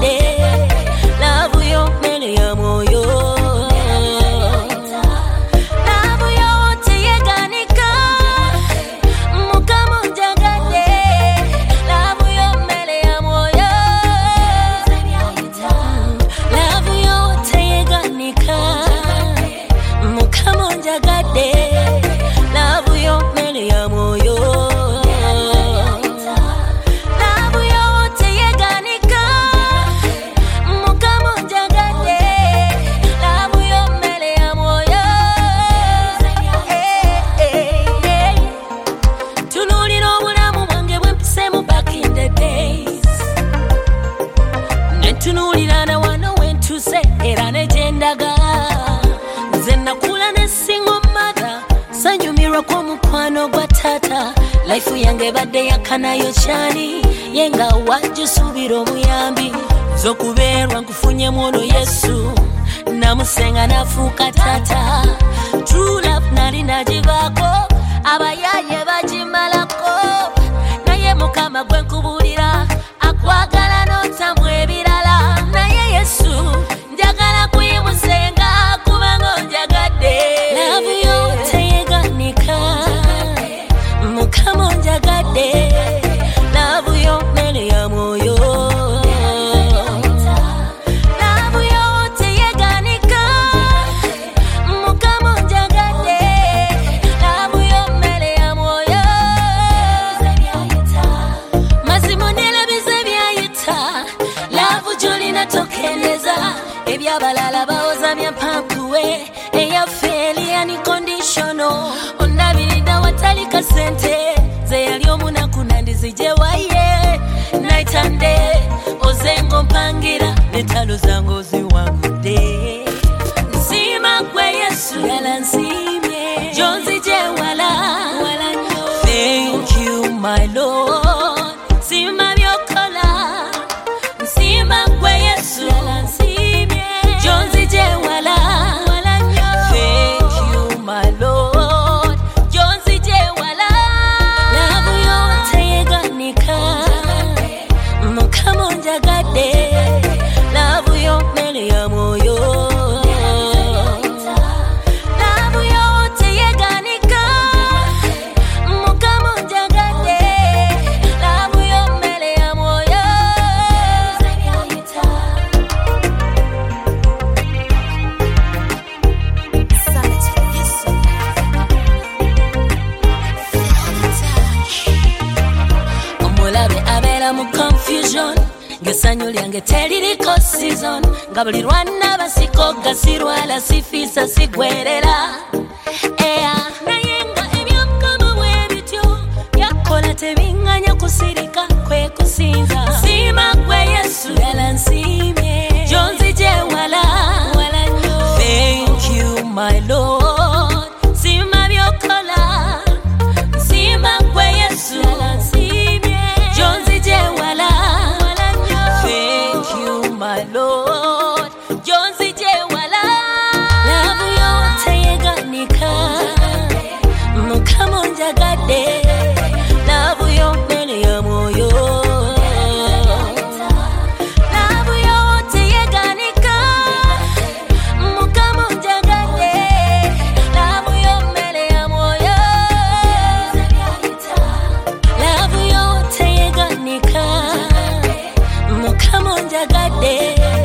onjagadde love yo mene ya moyo love yo teyeganika mukama onjagadde love yo mene ya moyo love yo teyeganika mukama onjagadde love yo mene ya moyo tunulirana wano wentuse era nejendaga nze nakula ne single mother sanyumirwa kwa mukwano gwa tata life yange badde yakanayo chani yenga wajusubira omuyambi zokuberwa nkufunye mwono Yesu namusenga nafuuka tata true love nali najibako abayaye bajimalako naye mukama gwe nkubulira akwagala n'otambwa ebirala naye Yesu njagala kuyimusenga kubanga onjagadde love yo teyeganika mukama onjagadde love yo mene ya moyo love yo teyeganika mukama onjagadde love yo mene ya moyo mazima nelabize byayita love jolina tokeneza ebyabalala baoza byampankuwe eyafeli unconditional ondabiridda watali kasente ze yali omunaku nandizigyewaye night and day ozengo mpangira netalo zange oziwangudde nsima gwe Yesu yala nsimye jonzigyewala thank you my Lord nsima byokola nsima gwe Yesu yala nsimye jonzigyewala thank you my Lord jonzigyewala love yo teyeganika mukama onjagadde love yo mene ya moyo love yo teyeganika mukama onjagadde love yo mene ya moyo omulabe abeera mu confusion ngesanyu lyange teririko season nga buli lwana basiko gasirwala sifiisa sigwerera naye nga ebyomukama bwe bityo yakola tebiŋŋanya kusirika kwe kusinza nsima gwe Yesu yala nsimye jonzigyewala thank you my Lord nsima byokola nsima gwe Yesu yala nsimye jonzigyewala thank you my Lord jonzigyewala love yo teyeganika mukama onjagadde love yo mene ya moyo love yo teyeganika mukama onjagadde love yo mene ya moyo love yo teyeganika mukama onjagadde